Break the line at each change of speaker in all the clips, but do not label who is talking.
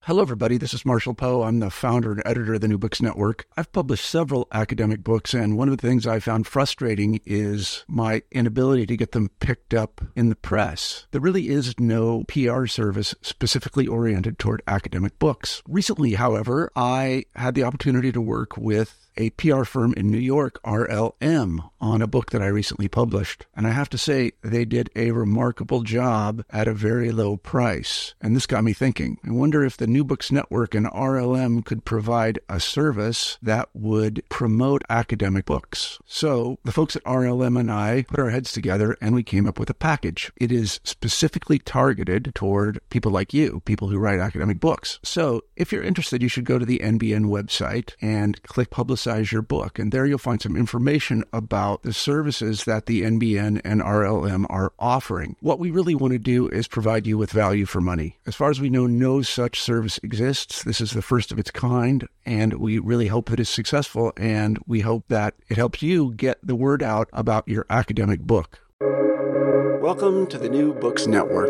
Hello, everybody. This is Marshall Poe. I'm the founder and editor of the New Books Network. I've published several academic books, and one of the things I found frustrating is my inability to get them picked up in the press. There really is no PR service specifically oriented toward academic books. Recently, however, I had the opportunity to work with a PR firm in New York, RLM, on a book that I recently published. And I have to say, they did a remarkable job at a very low price. And this got me thinking. I wonder if the New Books Network and RLM could provide a service that would promote academic books. So the folks at RLM and I put our heads together and we came up with a package. It is specifically targeted toward people like you, people who write academic books. So if you're interested, you should go to the NBN website and click Publicize Your Book. And there you'll find some information about the services that the NBN and RLM are offering. What we really want to do is provide you with value for money. As far as we know, no such service exists. This is the first of its kind, and we really hope that it's successful, and we hope that it helps you get the word out about your academic book. Welcome to the New Books Network.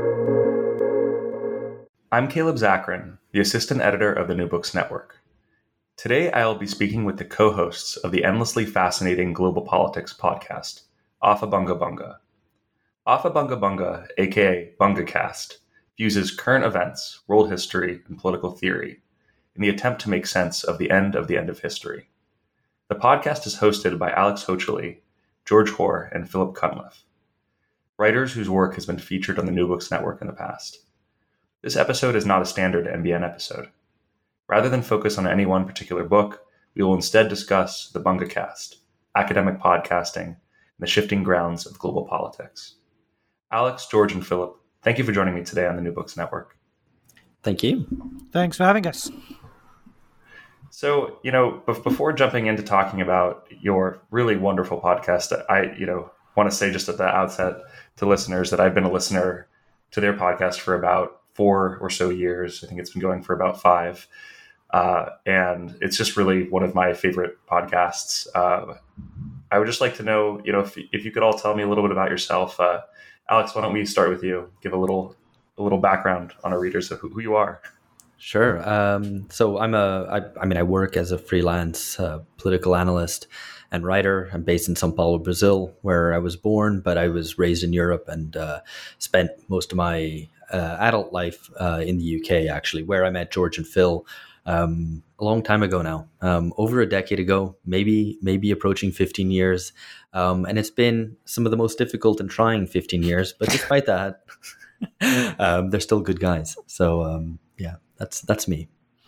I'm Caleb Zakarin, the assistant editor of the New Books Network. Today, I'll be speaking with the co-hosts of the endlessly fascinating Global Politics podcast, Afa Bunga Bunga. Afa Bunga Bunga, aka BungaCast, fuses current events, world history, and political theory in the attempt to make sense of the end of history. The podcast is hosted by Alex Hochuli, George Hoare, and Philip Cunliffe, writers whose work has been featured on the New Books Network in the past. This episode is not a standard NBN episode. Rather than focus on any one particular book, we will instead discuss the BungaCast, academic podcasting, and the shifting grounds of global politics. Alex, George, and Philip, thank you for joining me today on the New Books Network.
Thank you.
Thanks for having us.
So, before jumping into talking about your really wonderful podcast, I want to say just at the outset to listeners that I've been a listener to their podcast for about 4 or so years. I think it's been going for about 5. And it's just really one of my favorite podcasts. I would just like to know, if you could all tell me a little bit about yourself. Alex, why don't we start with you? Give a little background on our readers of who you are.
Sure. So I work as a freelance political analyst and writer. I'm based in São Paulo, Brazil, where I was born, but I was raised in Europe and spent most of my adult life in the UK, actually, where I met George and Phil a long time ago now, over a decade ago, maybe approaching 15 years. And it's been some of the most difficult and trying 15 years, but despite that, they're still good guys. So that's me.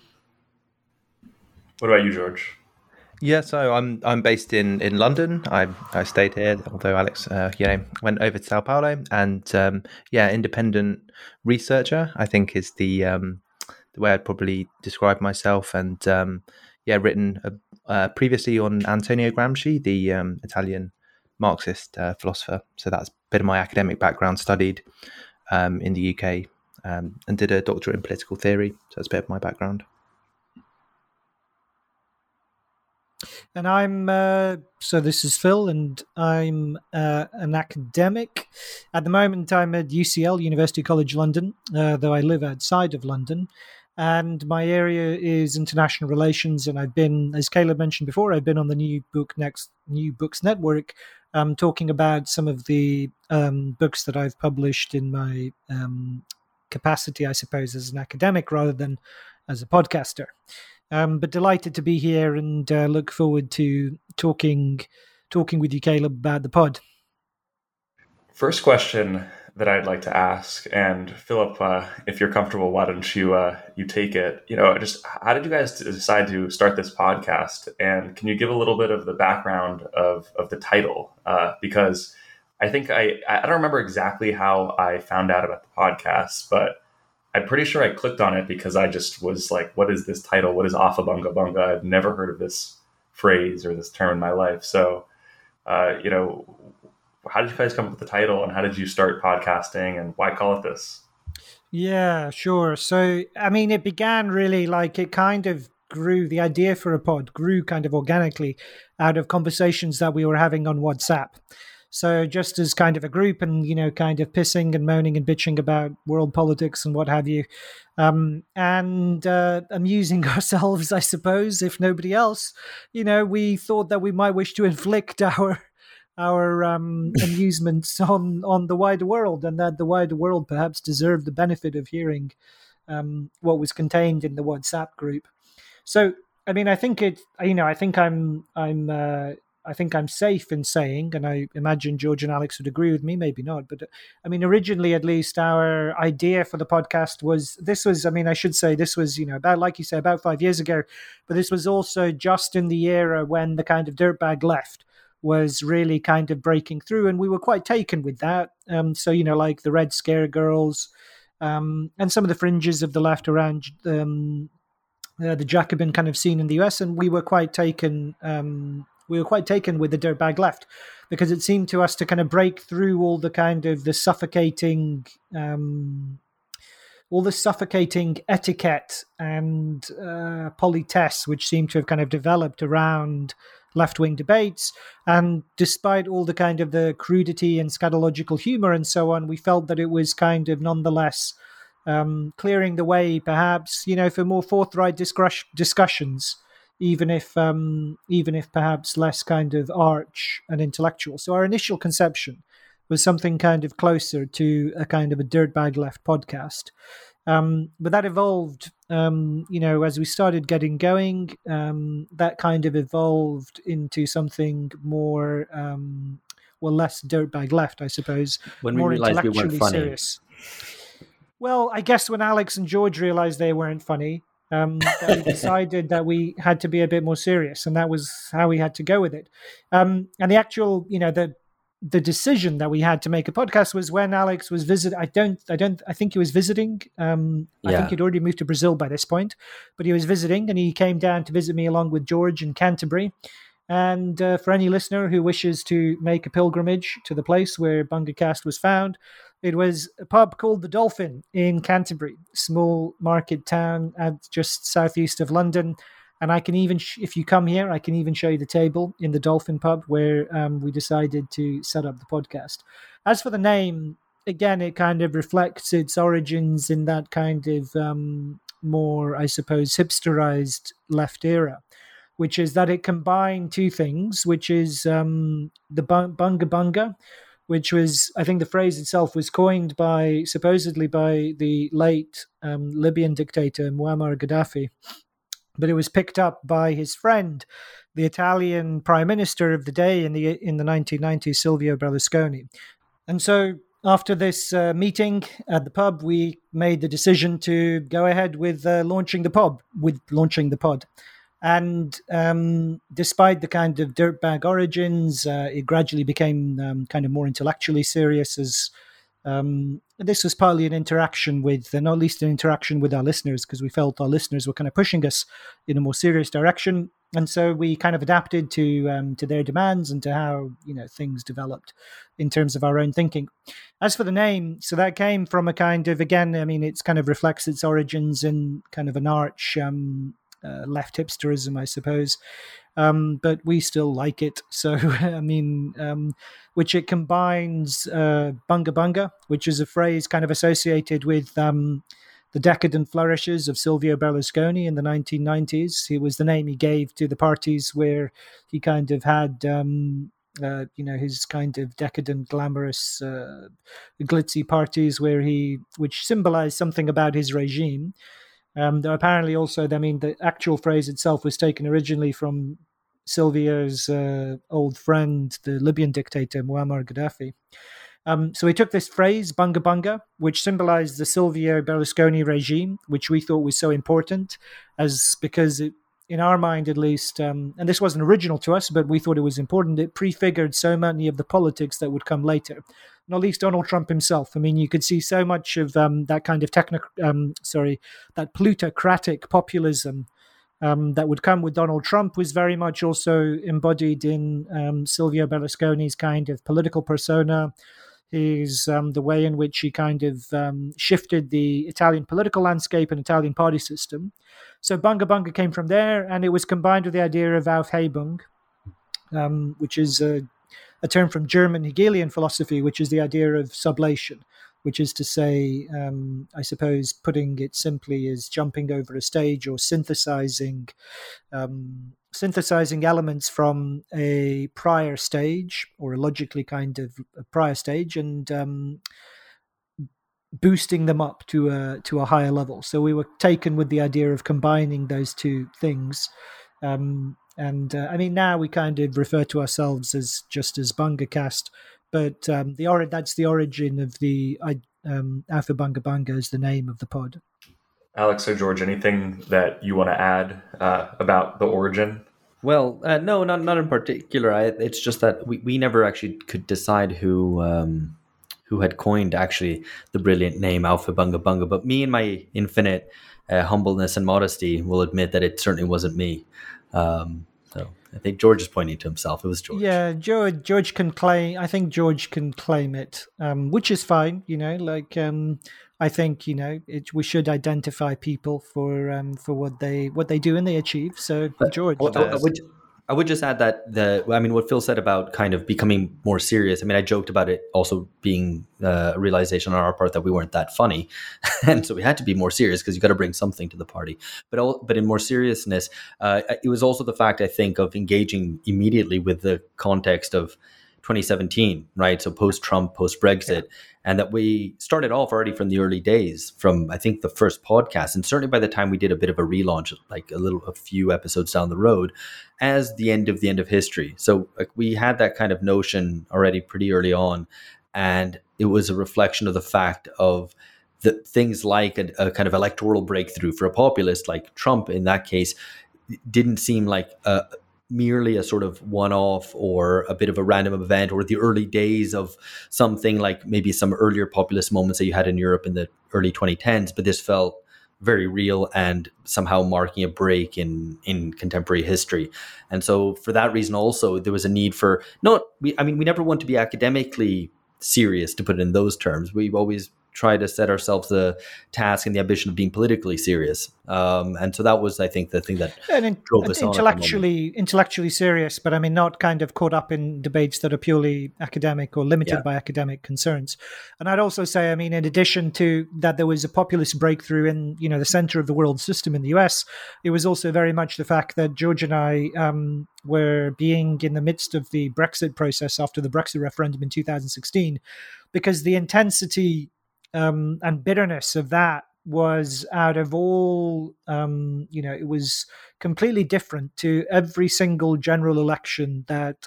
What about you, George?
Yeah, so I'm based in London. I stayed here, although Alex, went over to Sao Paulo, and independent researcher, I think, is the way I'd probably describe myself. And written previously on Antonio Gramsci, the Italian Marxist philosopher. So that's a bit of my academic background. Studied in the UK and did a doctorate in political theory. So that's a bit of my background.
And I'm, so this is Phil, and I'm an academic. At the moment, I'm at UCL, University College London, though I live outside of London. And my area is international relations, and I've been, as Caleb mentioned before, I've been on the New Books Network, talking about some of the books that I've published in my capacity, I suppose, as an academic rather than as a podcaster. But delighted to be here and look forward to talking with you, Caleb, about the pod.
First question that I'd like to ask, and Philip, if you're comfortable, why don't you take it? Just how did you guys decide to start this podcast? And can you give a little bit of the background of the title? Because I think I don't remember exactly how I found out about the podcast, but I'm pretty sure I clicked on it because I just was like, what is this title? What is Afa Bunga Bunga? I've never heard of this phrase or this term in my life. So, how did you guys come up with the title, and how did you start podcasting, and why call it this?
Yeah, sure. So, I mean, it began really it kind of grew, the idea for a pod grew kind of organically out of conversations that we were having on WhatsApp. So just as kind of a group and, kind of pissing and moaning and bitching about world politics and what have you, and amusing ourselves, I suppose, if nobody else, we thought that we might wish to inflict our amusements on the wider world, and that the wider world perhaps deserved the benefit of hearing what was contained in the WhatsApp group. So, I mean, I think I think I'm safe in saying, and I imagine George and Alex would agree with me, maybe not, but I mean, originally, at least, our idea for the podcast was, I should say this was, about, like you say, about 5 years ago, but this was also just in the era when the kind of dirtbag left was really kind of breaking through, and we were quite taken with that. So, like the Red Scare girls, and some of the fringes of the left around the Jacobin kind of scene in the US, and we were quite taken. We were quite taken with the dirtbag left because it seemed to us to kind of break through all the kind of the suffocating etiquette and politesse which seemed to have kind of developed around left-wing debates. And despite all the kind of the crudity and scatological humor and so on, we felt that it was kind of nonetheless clearing the way, perhaps, for more forthright discussions, even if perhaps less kind of arch and intellectual. So our initial conception was something kind of closer to a kind of a dirtbag left podcast. But that evolved, as we started getting going, that kind of evolved into something more, less dirtbag left, I suppose.
When we
more
realized we weren't funny.
Serious. Well, I guess when Alex and George realized they weren't funny, that we decided that we had to be a bit more serious, and that was how we had to go with it. And the actual, the decision that we had to make a podcast was when Alex was visiting. I think he was visiting. I think he'd already moved to Brazil by this point, but he was visiting, and he came down to visit me along with George in Canterbury. And for any listener who wishes to make a pilgrimage to the place where BungaCast was found, it was a pub called The Dolphin in Canterbury, small market town at just southeast of London. And I can even, if you come here, I can even show you the table in the Dolphin pub where we decided to set up the podcast. As for the name, again, it kind of reflects its origins in that kind of more, I suppose, hipsterized left era, which is that it combined two things, which is the bunga bunga, which was, I think the phrase itself was coined supposedly by the late Libyan dictator Muammar Gaddafi, but it was picked up by his friend, the Italian prime minister of the day in the 1990s, Silvio Berlusconi. And so after this meeting at the pub, we made the decision to go ahead with launching the pod. And despite the kind of dirtbag origins, it gradually became kind of more intellectually serious, as this was partly an interaction with, not least an interaction with our listeners, because we felt our listeners were kind of pushing us in a more serious direction. And so we kind of adapted to their demands and to how, things developed in terms of our own thinking. As for the name, so that came from a kind of, again, I mean, it's kind of reflects its origins in kind of an arch left hipsterism, I suppose, but we still like it. So, I mean, which it combines bunga bunga, which is a phrase kind of associated with the decadent flourishes of Silvio Berlusconi in the 1990s. It was the name he gave to the parties where he kind of had, his kind of decadent, glamorous, glitzy parties which symbolized something about his regime. Apparently also, I mean, the actual phrase itself was taken originally from Silvio's old friend, the Libyan dictator, Muammar Gaddafi. So he took this phrase, bunga bunga, which symbolized the Silvio Berlusconi regime, which we thought was so important, because it, in our mind at least, and this wasn't original to us, but we thought it was important, it prefigured so many of the politics that would come later. Not least Donald Trump himself. I mean, you could see so much of that kind of that plutocratic populism that would come with Donald Trump was very much also embodied in Silvio Berlusconi's kind of political persona, his the way in which he kind of shifted the Italian political landscape and Italian party system. So bunga bunga came from there, and it was combined with the idea of Aufhebung, which is a a term from German Hegelian philosophy, which is the idea of sublation, which is to say, I suppose, putting it simply, is jumping over a stage or synthesizing elements from a prior stage, or a logically kind of a prior stage, and boosting them up to a higher level. So we were taken with the idea of combining those two things. I mean, now we kind of refer to ourselves as just as BungaCast, but that's the origin of the Alpha Bunga Bunga is the name of the pod.
Alex or George, anything that you want to add about the origin?
Well, no, not in particular. It's just that we never actually could decide who had coined actually the brilliant name Alpha Bunga Bunga. But me, in my infinite humbleness and modesty, will admit that it certainly wasn't me. So I think George is pointing to himself. It was George.
Yeah, George can claim. I think George can claim it, which is fine. I think we should identify people for what they do and they achieve. So George,
I would just add that what Phil said about kind of becoming more serious. I mean, I joked about it also being a realization on our part that we weren't that funny, and so we had to be more serious because you got to bring something to the party. But in more seriousness, it was also the fact, I think, of engaging immediately with the context of 2017, right? So post-Trump, post-Brexit, and that we started off already from the early days, from I think the first podcast, and certainly by the time we did a bit of a relaunch, like a few episodes down the road, as the end of history. So like we had that kind of notion already pretty early on, and it was a reflection of the fact of the things like a kind of electoral breakthrough for a populist like Trump in that case didn't seem like merely a sort of one-off or a bit of a random event, or the early days of something like maybe some earlier populist moments that you had in Europe in the early 2010s. But this felt very real and somehow marking a break in contemporary history. And so for that reason also, there was a need for we never want to be academically serious, to put it in those terms. We've always try to set ourselves the task and the ambition of being politically serious. And so that was, I think, the thing that drove us
intellectually serious, but I mean, not kind of caught up in debates that are purely academic or limited by academic concerns. And I'd also say, I mean, in addition to that, there was a populist breakthrough in, the center of the world system in the US. It was also very much the fact that George and I were being in the midst of the Brexit process after the Brexit referendum in 2016, because the intensity and bitterness of that was out of all, it was completely different to every single general election that,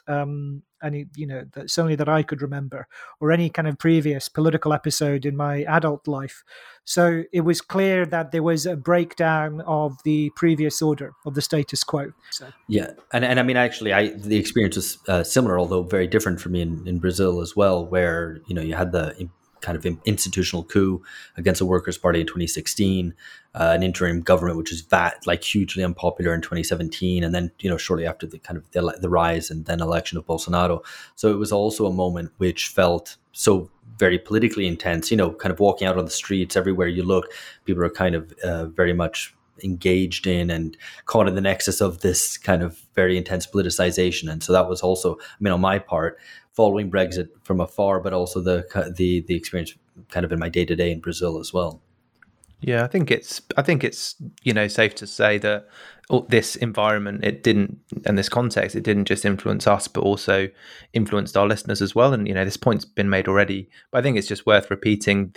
certainly that I could remember, or any kind of previous political episode in my adult life. So it was clear that there was a breakdown of the previous order, of the status quo. So.
Yeah, and I mean, actually, the experience was similar, although very different for me in Brazil as well, where you had the kind of institutional coup against the Workers' Party in 2016, an interim government which was hugely unpopular in 2017, and then shortly after the kind of the rise and then election of Bolsonaro. So it was also a moment which felt so very politically intense. Kind of walking out on the streets, everywhere you look, people are kind of very much engaged in and caught in the nexus of this kind of very intense politicization. And so that was also, I mean, on my part, following Brexit from afar, but also the experience kind of in my day-to-day in Brazil as well.
Yeah, I think it's safe to say that this environment, and this context, it didn't just influence us, but also influenced our listeners as well. And this point's been made already, but I think it's just worth repeating.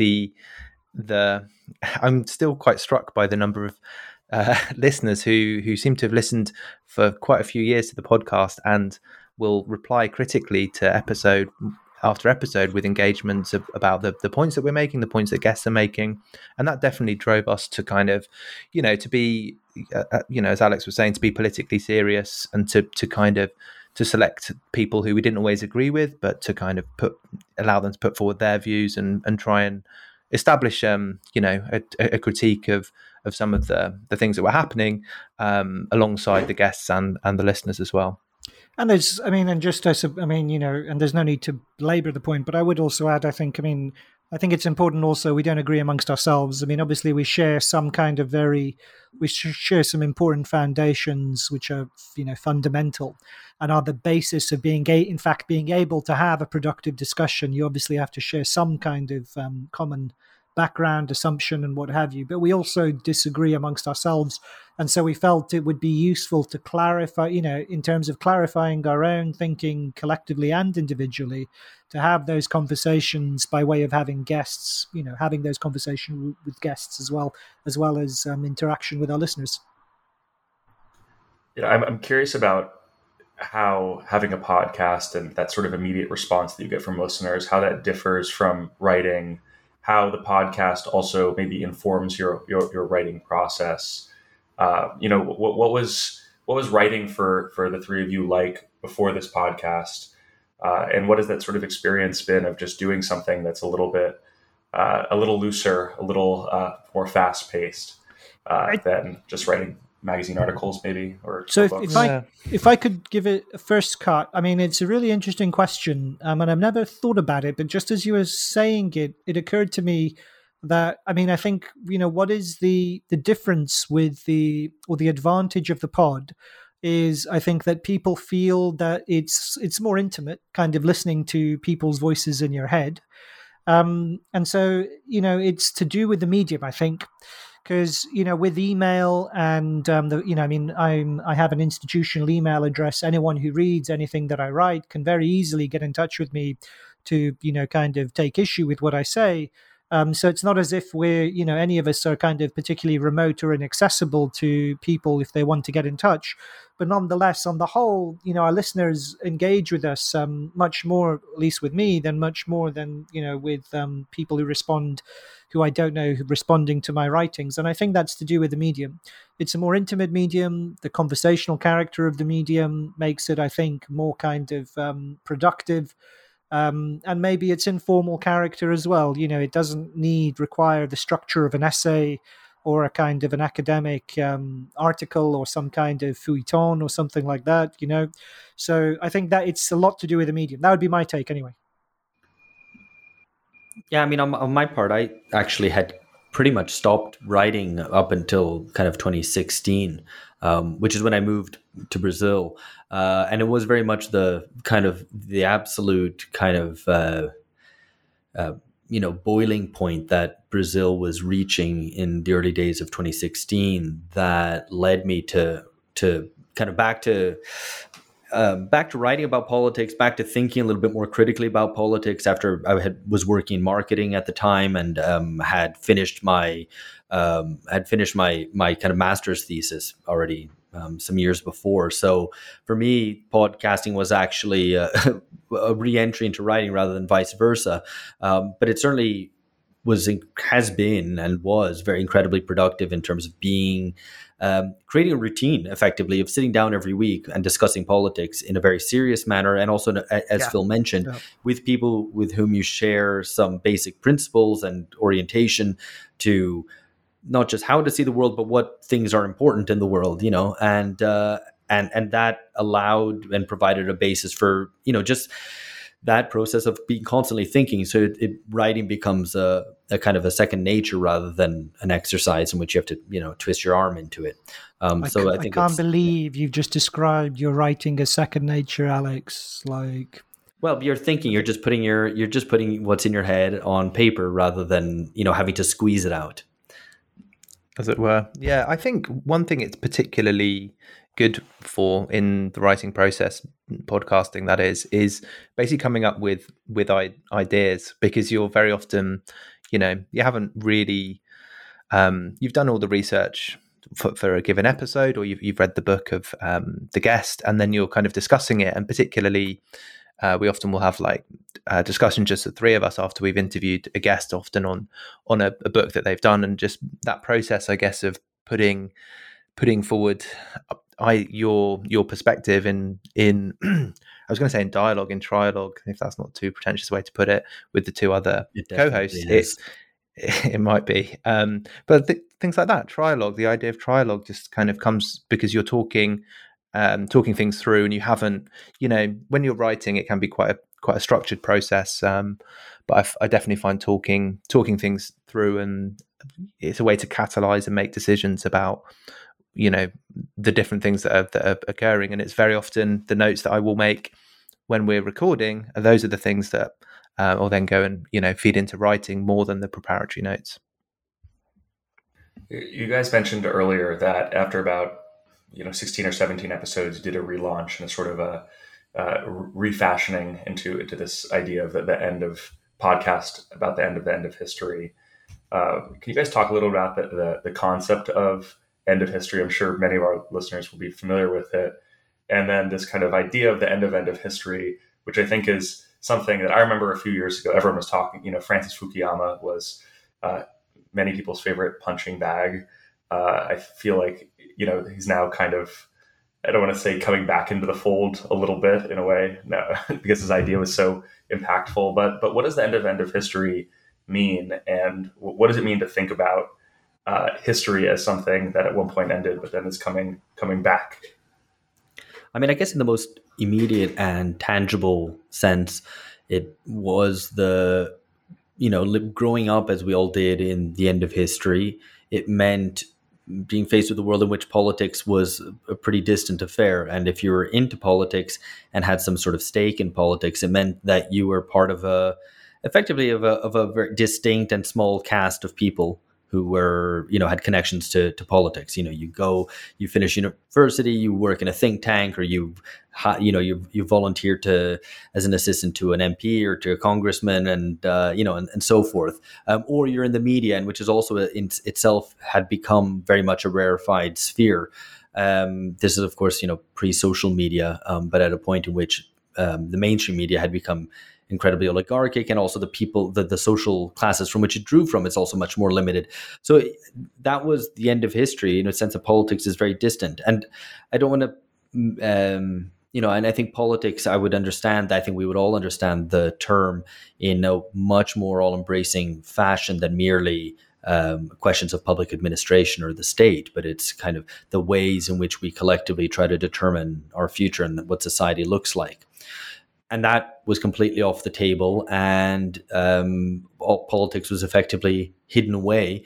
I'm still quite struck by the number of listeners who seem to have listened for quite a few years to the podcast and will reply critically to episode after episode with engagements about the points that we're making, the points that guests are making. And that definitely drove us to kind of, to be, as Alex was saying, to be politically serious and to select people who we didn't always agree with, but to kind of allow them to put forward their views and try and establish, a critique of some of the things that were happening alongside the guests and the listeners as well.
And there's no need to belabor the point, but I would also add, I think, I think it's important also we don't agree amongst ourselves. I mean, obviously we share some kind of share some important foundations which are, fundamental and are the basis of being able to have a productive discussion. You obviously have to share some kind of common background, assumption, and what have you. But we also disagree amongst ourselves. And so we felt it would be useful to clarify, in terms of clarifying our own thinking collectively and individually, to have those conversations by way of having guests, having those conversations with guests as well as interaction with our listeners.
I'm curious about how having a podcast and that sort of immediate response that you get from listeners, how that differs from writing, how the podcast also maybe informs your writing process. What was writing for the three of you like before this podcast, and what has that sort of experience been of just doing something that's a little bit a little looser, a little more fast paced than just writing magazine articles, maybe? Or
so if I could give it a first cut, I mean, it's a really interesting question, and I've never thought about it, but just as you were saying it, it occurred to me that, I mean, I think, what is the difference with the advantage of the pod is, I think that people feel that it's more intimate, kind of listening to people's voices in your head. And so, it's to do with the medium, I think. Because, with email and, I have an institutional email address. Anyone who reads anything that I write can very easily get in touch with me to, kind of take issue with what I say. So it's not as if we're, any of us are kind of particularly remote or inaccessible to people if they want to get in touch. But nonetheless, on the whole, our listeners engage with us much more, at least with me, much more than, with people who I don't know, responding to my writings. And I think that's to do with the medium. It's a more intimate medium. The conversational character of the medium makes it, I think, more kind of productive. And maybe its informal character as well. It doesn't require the structure of an essay or a kind of an academic article or some kind of feuilleton or something like that, So I think that it's a lot to do with the medium. That would be my take anyway.
Yeah, I mean, on my part, I actually had pretty much stopped writing up until kind of 2016, which is when I moved to Brazil. And it was very much the absolute kind of, boiling point that Brazil was reaching in the early days of 2016 that led me to kind of back to writing about politics, back to thinking a little bit more critically about politics after I was working in marketing at the time and had finished my kind of master's thesis already some years before. So for me, podcasting was actually a re-entry into writing rather than vice versa. But it certainly has been and was very incredibly productive in terms of being creating a routine effectively of sitting down every week and discussing politics in a very serious manner, and also, as Phil mentioned, with people with whom you share some basic principles and orientation to not just how to see the world, but what things are important in the world, and that allowed and provided a basis for, just that process of being constantly thinking. So writing becomes a kind of a second nature rather than an exercise in which you have to, twist your arm into it. I
can't believe you've just described your writing as second nature, Alex.
Well, you're thinking, you're just putting what's in your head on paper rather than, having to squeeze it out,
as it were. Yeah, I think one thing it's particularly good for in the writing process, podcasting that is basically coming up with ideas, because you're very often, you haven't really, you've done all the research for a given episode, or you've read the book of the guest, and then you're kind of discussing it. And particularly, we often will have a discussion, just the three of us, after we've interviewed a guest, often on a book that they've done, and just that process, I guess, of putting forward your perspective in I was going to say in dialogue, in trialogue, if that's not too pretentious a way to put it, with the two other co-hosts. It might be, but things like that, trialogue. The idea of trialogue just kind of comes because you're talking things through, and you haven't, when you're writing, it can be quite quite a structured process. But I definitely find talking things through, and it's a way to catalyze and make decisions about, the different things that are occurring. And it's very often the notes that I will make when we're recording, and those are the things that I'll then go and feed into writing more than the preparatory notes.
You guys mentioned earlier that after about 16 or 17 episodes, you did a relaunch and a sort of a refashioning into this idea of the end of podcast, about the end of history. Can you guys talk a little about the concept of end of history? I'm sure many of our listeners will be familiar with it. And then this kind of idea of the end of history, which I think is something that I remember a few years ago, everyone was talking, Francis Fukuyama was many people's favorite punching bag. I feel like, he's now kind of, I don't want to say coming back into the fold a little bit in a way, no, because his idea was so impactful. But what does the end of history mean? And what does it mean to think about history as something that at one point ended, but then is coming back?
I mean, I guess in the most immediate and tangible sense, it was the, growing up as we all did in the end of history, it meant being faced with a world in which politics was a pretty distant affair. And if you were into politics and had some sort of stake in politics, it meant that you were part of a very distinct and small cast of people who were, had connections to politics. You finish university, you work in a think tank, or you volunteer as an assistant to an MP or to a congressman, and so forth. Or you're in the media, and which is also in itself had become very much a rarefied sphere. This is, of course, pre-social media, but at a point in which the mainstream media had become incredibly oligarchic, and also the people, the social classes from which it drew from, is also much more limited. So that was the end of history. In a sense of politics is very distant, and I don't want to, and I think politics, I would understand. I think we would all understand the term in a much more all-embracing fashion than merely questions of public administration or the state, but it's kind of the ways in which we collectively try to determine our future and what society looks like. And that was completely off the table, and all politics was effectively hidden away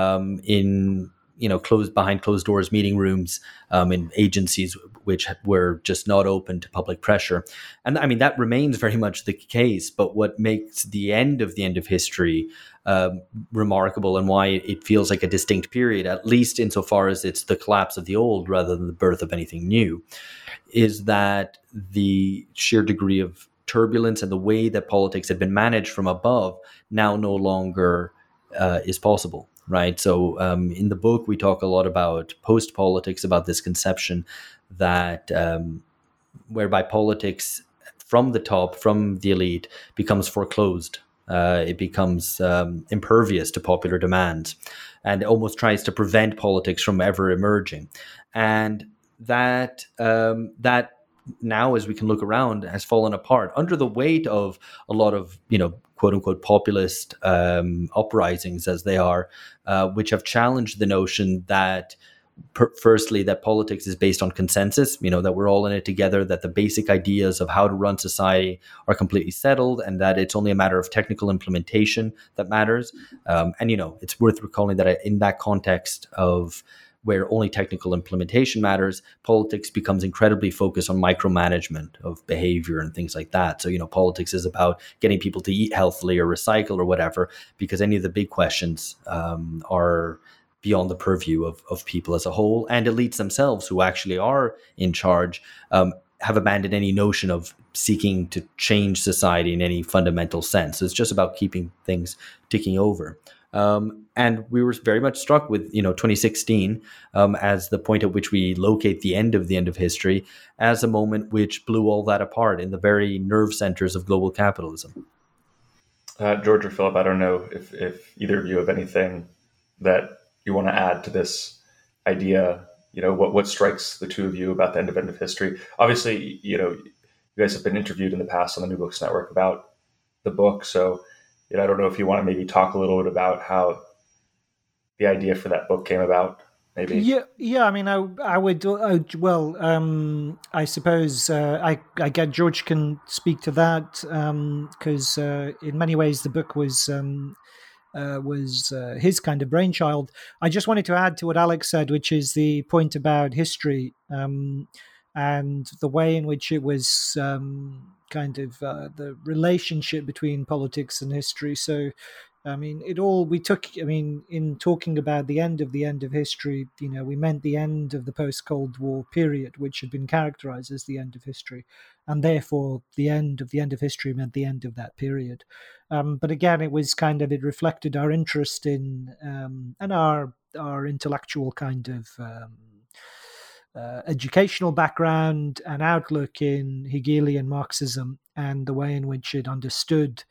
in behind closed doors meeting rooms, in agencies which were just not open to public pressure. And I mean, that remains very much the case. But what makes the end of history remarkable, and why it feels like a distinct period, at least insofar as it's the collapse of the old rather than the birth of anything new, is that the sheer degree of turbulence and the way that politics had been managed from above now no longer is possible, right? So in the book, we talk a lot about post-politics, about this conception that whereby politics from the top, from the elite, becomes foreclosed. It becomes impervious to popular demands, and almost tries to prevent politics from ever emerging. And that now, as we can look around, has fallen apart under the weight of a lot of, quote unquote, populist uprisings, as they are, which have challenged the notion that, firstly, that politics is based on consensus, that we're all in it together, that the basic ideas of how to run society are completely settled, and that it's only a matter of technical implementation that matters. And, it's worth recalling that in that context of where only technical implementation matters, politics becomes incredibly focused on micromanagement of behavior and things like that. So, politics is about getting people to eat healthily or recycle or whatever, because any of the big questions are beyond the purview of people as a whole, and elites themselves, who actually are in charge, have abandoned any notion of seeking to change society in any fundamental sense. So it's just about keeping things ticking over. And we were very much struck with, 2016 as the point at which we locate the end of history, as a moment which blew all that apart in the very nerve centers of global capitalism.
George or Philip, I don't know if either of you have anything that you want to add to this idea. What strikes the two of you about the end of history? Obviously, you guys have been interviewed in the past on the New Books Network about the book, so I don't know if you want to maybe talk a little bit about how the idea for that book came about. maybe?
Yeah. I mean, I would. I suppose I get George can speak to that because in many ways the book was his kind of brainchild. I just wanted to add to what Alex said, which is the point about history and the way in which it was kind of the relationship between politics and history. So, I mean, in talking about the end of history, we meant the end of the post-Cold War period, which had been characterized as the end of history. And therefore, the end of history meant the end of that period. But again, it reflected our interest in and our intellectual kind of educational background and outlook in Hegelian Marxism and the way in which it understood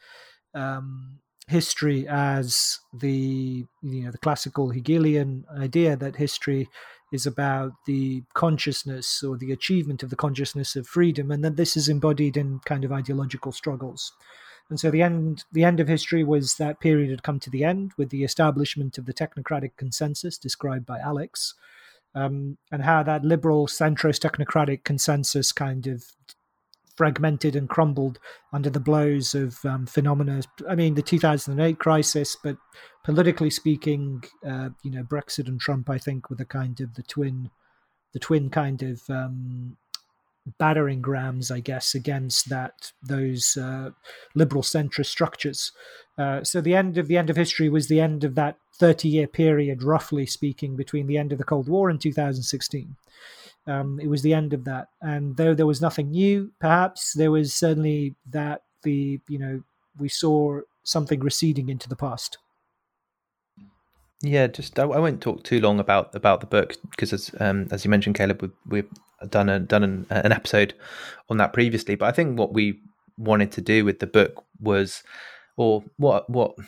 history as the classical Hegelian idea that history is about the consciousness or the achievement of the consciousness of freedom, and that this is embodied in kind of ideological struggles. And so the end of history was that period had come to the end with the establishment of the technocratic consensus described by Alex, and how that liberal centrist technocratic consensus kind of fragmented and crumbled under the blows of phenomena. I mean, the 2008 crisis, but politically speaking, Brexit and Trump, I think, were the twin kind of battering rams, I guess, against those liberal centrist structures. So the end of history was the end of that 30-year period, roughly speaking, between the end of the Cold War and 2016. It was the end of that, and though there was nothing new, perhaps there was certainly that we saw something receding into the past.
Yeah, I won't talk too long about the book because as you mentioned, Caleb, we've done an episode on that previously. But I think what we wanted to do with the book was, or what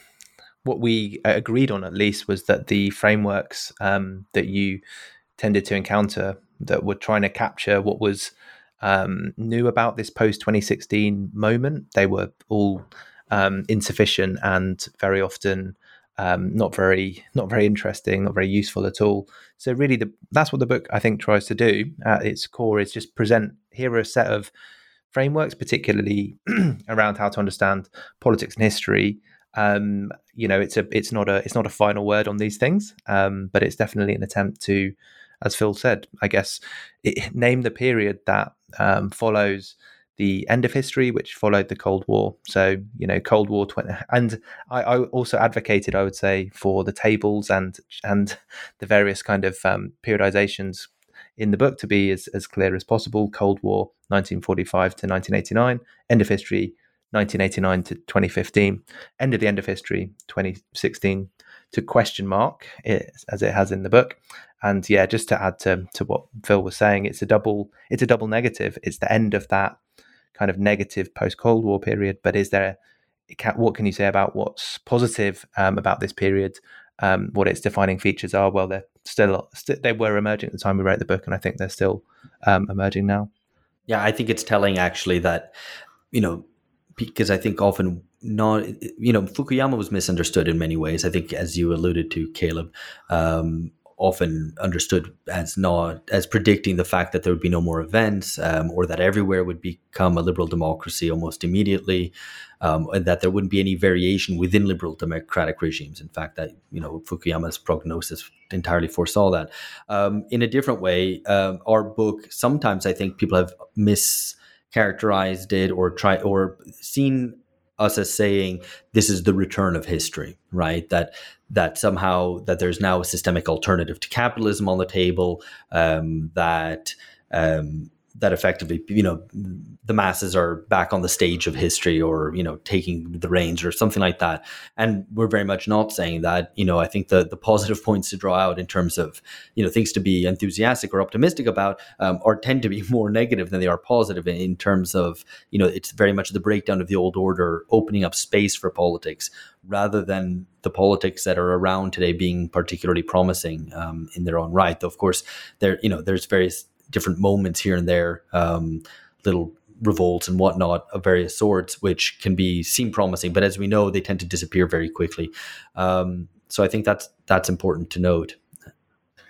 we agreed on at least, was that the frameworks that you tended to encounter that were trying to capture what was new about this post-2016 moment, they were all insufficient and very often not very interesting, not very useful at all. So really, that's what the book, I think, tries to do at its core, is just present, here are a set of frameworks, particularly around how to understand politics and history. It's not a final word on these things, but it's definitely an attempt to, as Phil said, I guess, name the period that follows the end of history, which followed the Cold War. So, Cold War 20, and I also advocated, I would say, for the tables and the various kind of periodizations in the book to be as clear as possible. Cold War 1945 to 1989, end of history 1989 to 2015, end of the end of history 2016 to question mark, as it has in the book. And yeah, just to add to what Phil was saying, it's a double negative. It's the end of that kind of negative post-Cold War period. But what can you say about what's positive about this period? What its defining features are? Well, they were emerging at the time we wrote the book, and I think they're still emerging now.
Yeah, I think it's telling actually that, because I think often Fukuyama was misunderstood in many ways. I think, as you alluded to, Caleb, often understood as predicting the fact that there would be no more events, or that everywhere would become a liberal democracy almost immediately, and that there wouldn't be any variation within liberal democratic regimes. In fact, that Fukuyama's prognosis entirely foresaw that. In a different way, our book, sometimes I think people have mischaracterized it or seen us as saying this is the return of history, right? That somehow that there's now a systemic alternative to capitalism on the table, that effectively, the masses are back on the stage of history, or, taking the reins or something like that. And we're very much not saying that. I think the positive points to draw out in terms of, things to be enthusiastic or optimistic about or tend to be more negative than they are positive in terms of, it's very much the breakdown of the old order, opening up space for politics, rather than the politics that are around today being particularly promising in their own right. Though, of course, there's various different moments here and there, little revolts and whatnot of various sorts, which can seem promising, but as we know, they tend to disappear very quickly. So I think that's important to note.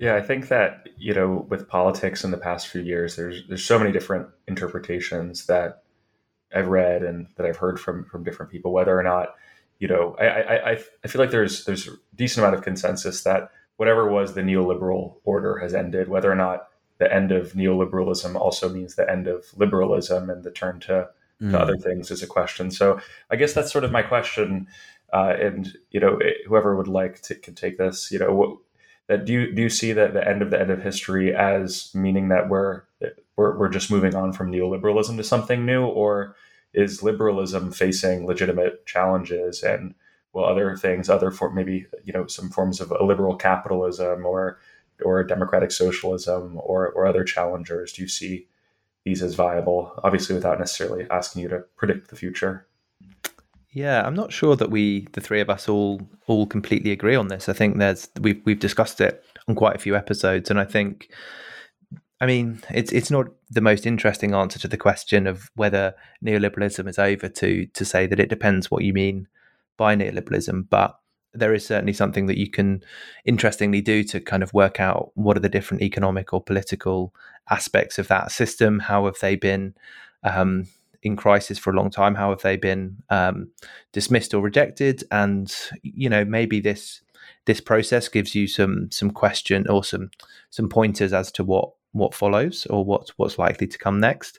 Yeah, I think that, with politics in the past few years, there's so many different interpretations that I've read and that I've heard from different people, whether or not, I feel like there's a decent amount of consensus that whatever was the neoliberal order has ended. Whether or not the end of neoliberalism also means the end of liberalism and the turn to other things is a question. So I guess that's sort of my question. And whoever would like to can take this. That do you see that the end of history as meaning that we're just moving on from neoliberalism to something new, or is liberalism facing legitimate challenges, and will maybe some forms of illiberal capitalism or democratic socialism or other challengers? Do you see these as viable? Obviously, without necessarily asking you to predict the future.
Yeah, I'm not sure that the three of us all completely agree on this. I think we've discussed it on quite a few episodes, and I think, it's not the most interesting answer to the question of whether neoliberalism is over to say that it depends what you mean by neoliberalism, but there is certainly something that you can interestingly do to kind of work out what are the different economic or political aspects of that system. How have they been in crisis for a long time? How have they been dismissed or rejected? And maybe this process gives you some question or some pointers as to what follows or what's likely to come next.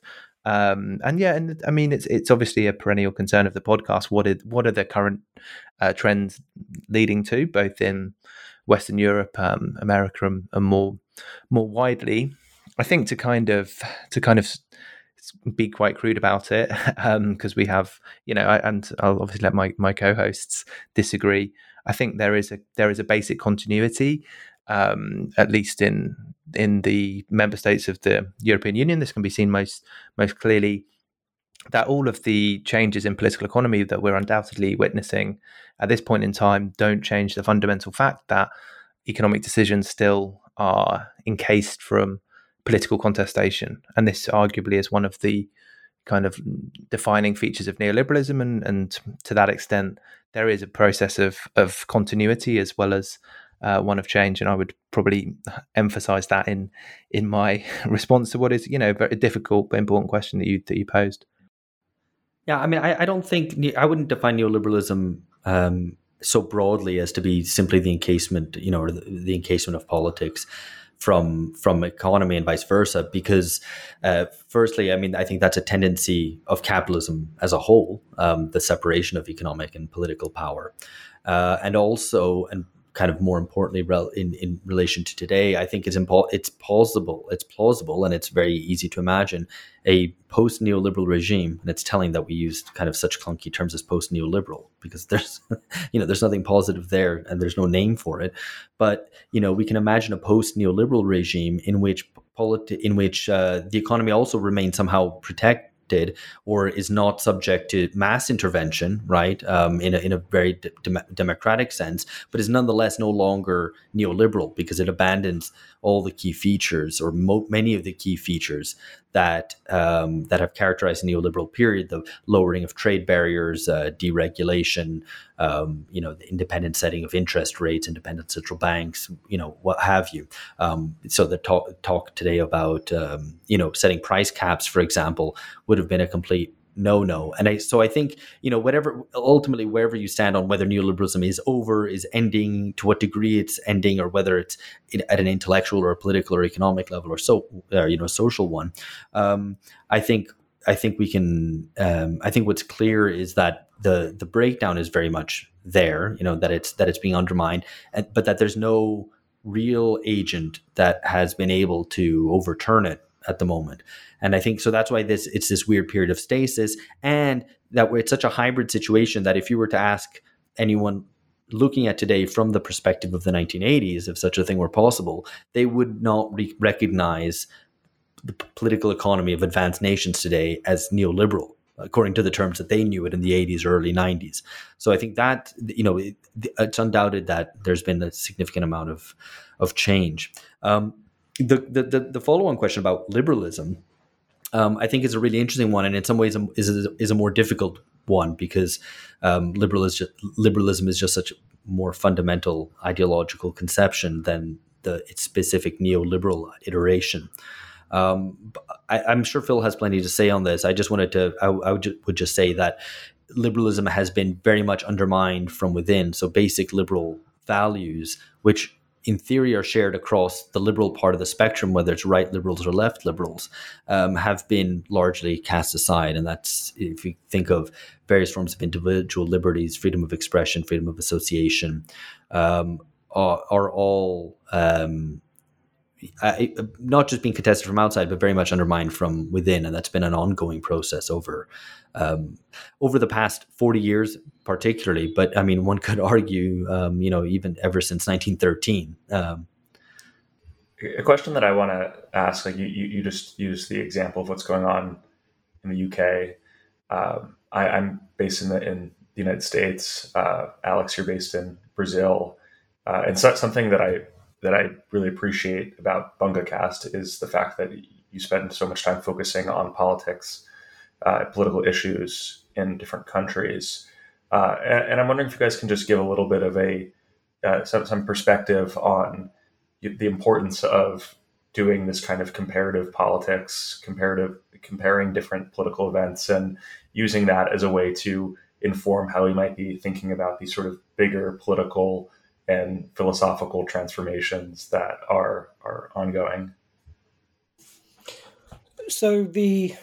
It's obviously a perennial concern of the podcast. What are the current trends leading to, both in Western Europe, America, and more widely? I think to kind of be quite crude about it, because we have, and I'll obviously let my co-hosts disagree. I think there is a basic continuity, at least in the member states of the European Union. This can be seen most clearly, that all of the changes in political economy that we're undoubtedly witnessing at this point in time don't change the fundamental fact that economic decisions still are encased from political contestation. And this arguably is one of the kind of defining features of neoliberalism. And to that extent, there is a process of continuity as well as one of change. And I would probably emphasize that in my response to what is, a very difficult but important question that you posed.
Yeah, I don't think, I wouldn't define neoliberalism so broadly as to be simply the encasement, or the encasement of politics from economy and vice versa, because firstly, I think that's a tendency of capitalism as a whole, the separation of economic and political power, and also, and kind of more importantly, in relation to today, I think it's plausible, and it's very easy to imagine a post-neoliberal regime. And it's telling that we used kind of such clunky terms as post-neoliberal, because there's, there's nothing positive there, and there's no name for it. But we can imagine a post-neoliberal regime in which the economy also remains somehow protected, or is not subject to mass intervention, right? In a very democratic sense, but is nonetheless no longer neoliberal, because it abandons all the key features, or many of the key features that have characterized the neoliberal period: the lowering of trade barriers, deregulation, the independent setting of interest rates, independent central banks, what have you. So the talk today about setting price caps, for example, would have been a complete no. And I think, ultimately, wherever you stand on whether neoliberalism is over, is ending, to what degree it's ending, or whether it's at an intellectual or a political or economic level, or social one, I think we can. I think what's clear is that the breakdown is very much there. That it's being undermined, but that there's no real agent that has been able to overturn it at the moment. And I think so that's why it's this weird period of stasis, and that it's such a hybrid situation that if you were to ask anyone looking at today from the perspective of the 1980s, if such a thing were possible, they would not recognize the political economy of advanced nations today as neoliberal, according to the terms that they knew it in the 80s or early 90s. So I think that, it's undoubted that there's been a significant amount of change. The follow-on question about liberalism, I think is a really interesting one, and in some ways is a more difficult one, because liberalism is just such a more fundamental ideological conception than its specific neoliberal iteration. I'm sure Phil has plenty to say on this. I just wanted to, would just say that liberalism has been very much undermined from within. So basic liberal values, which in theory are shared across the liberal part of the spectrum, whether it's right liberals or left liberals, have been largely cast aside. And that's, if you think of various forms of individual liberties, freedom of expression, freedom of association, are all not just being contested from outside, but very much undermined from within. And that's been an ongoing process over the past 40 years, particularly. But I mean, one could argue, even ever since 1913.
A question that I want to ask, like you just used the example of what's going on in the UK. I'm based in the United States. Alex, you're based in Brazil. And so something that I really appreciate about BungaCast is the fact that you spend so much time focusing on politics, political issues in different countries. And I'm wondering if you guys can just give a little bit of some perspective on the importance of doing this kind of comparative politics, comparing different political events and using that as a way to inform how we might be thinking about these sort of bigger political and philosophical transformations that are ongoing.
So the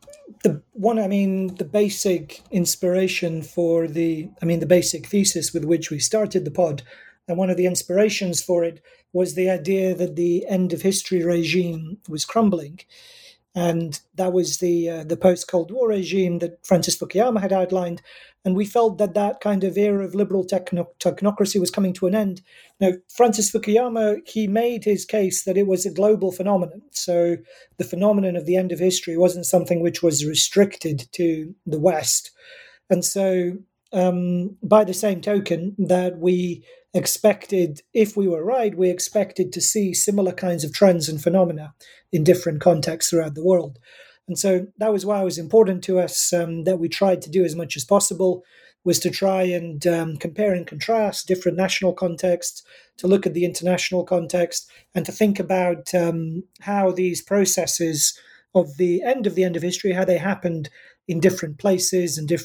basic inspiration for the basic thesis with which we started the pod, and one of the inspirations for it was the idea that the end of history regime was crumbling. And that was the post-Cold War regime that Francis Fukuyama had outlined. And we felt that kind of era of liberal technocracy was coming to an end. Now, Francis Fukuyama, he made his case that it was a global phenomenon. So the phenomenon of the end of history wasn't something which was restricted to the West. And so by the same token that we expected, if we were right, we expected to see similar kinds of trends and phenomena in different contexts throughout the world. And so that was why it was important to us that we tried to do as much as possible, was to try and compare and contrast different national contexts, to look at the international context, and to think about how these processes of the end of history, how they happened in different places and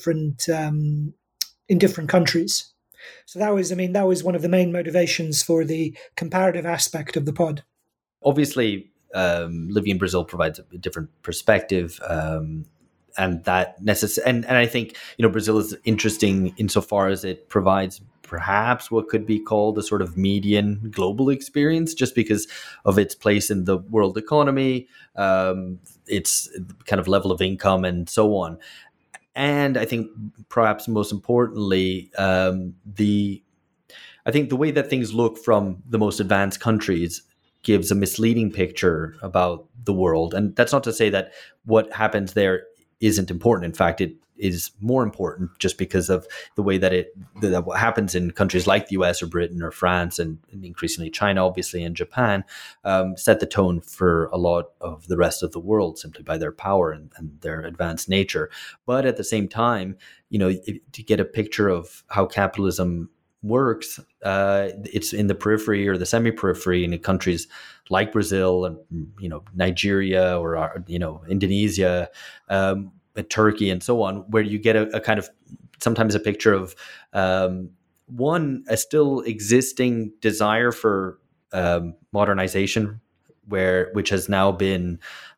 in different countries. So that was one of the main motivations for the comparative aspect of the pod.
Obviously, living in Brazil provides a different perspective, and that and I think Brazil is interesting insofar as it provides perhaps what could be called a sort of median global experience, just because of its place in the world economy, its kind of level of income, and so on. And I think perhaps most importantly, I think the way that things look from the most advanced countries gives a misleading picture about the world. And that's not to say that what happens there isn't important. In fact, it is more important just because of the way that what happens in countries like the US or Britain or France and increasingly China, obviously, and Japan, set the tone for a lot of the rest of the world simply by their power and their advanced nature. But at the same time, to get a picture of how capitalism works, it's in the periphery or the semi-periphery in countries like Brazil and Nigeria or Indonesia, Turkey, and so on, where you get a kind of sometimes a picture of a still existing desire for modernization, which has now been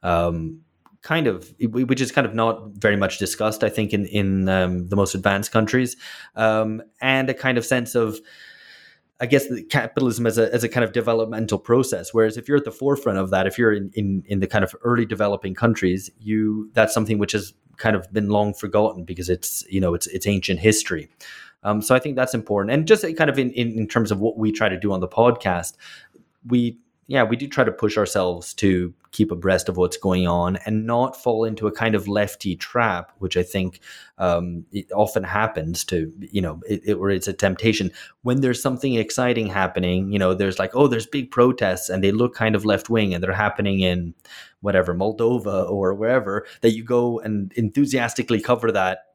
which is kind of not very much discussed, I think, in the most advanced countries, and a kind of sense of, I guess, capitalism as a kind of developmental process. Whereas if you're at the forefront of that, if you're in the kind of early developing countries, that's something which has kind of been long forgotten because it's ancient history. So I think that's important. And just kind of in terms of what we try to do on the podcast, we do try to push ourselves to keep abreast of what's going on and not fall into a kind of lefty trap, which I think it often happens or it's a temptation when there's something exciting happening. There's there's big protests and they look kind of left wing and they're happening in whatever, Moldova or wherever, that you go and enthusiastically cover that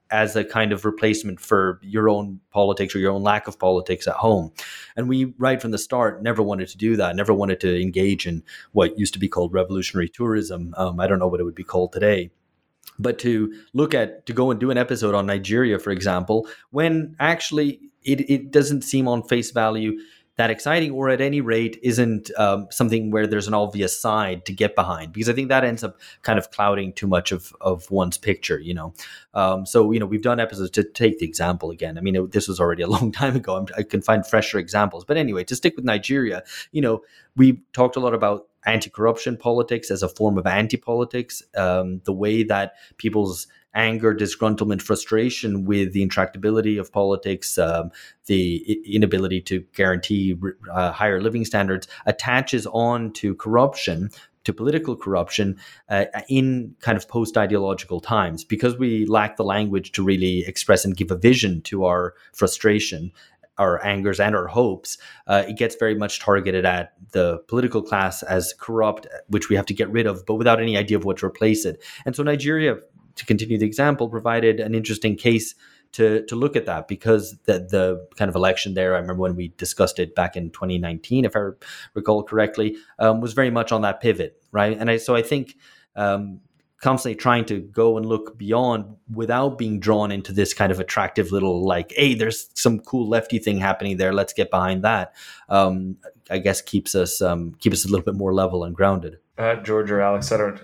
as a kind of replacement for your own politics or your own lack of politics at home. And we, right from the start, never wanted to do that, never wanted to engage in what used to be called revolutionary tourism. I don't know what it would be called today. But to go and do an episode on Nigeria, for example, when actually it doesn't seem on face value that exciting, or at any rate isn't something where there's an obvious side to get behind, because I think that ends up kind of clouding too much of one's picture, So, we've done episodes, to take the example again. I mean, this was already a long time ago. I can find fresher examples. But anyway, to stick with Nigeria, we talked a lot about anti-corruption politics as a form of anti-politics, the way that people's anger, disgruntlement, frustration with the intractability of politics, the inability to guarantee higher living standards attaches on to corruption, to political corruption in kind of post-ideological times, because we lack the language to really express and give a vision to our frustration, our angers and our hopes. It gets very much targeted at the political class as corrupt, which we have to get rid of, but without any idea of what to replace it. And so Nigeria, to continue the example, provided an interesting case to look at that, because the kind of election there, I remember when we discussed it back in 2019, if I recall correctly, was very much on that pivot, right? And I think constantly trying to go and look beyond without being drawn into this kind of attractive little, like, hey, there's some cool lefty thing happening there, let's get behind that, I guess keeps us a little bit more level and grounded.
George or Alex, George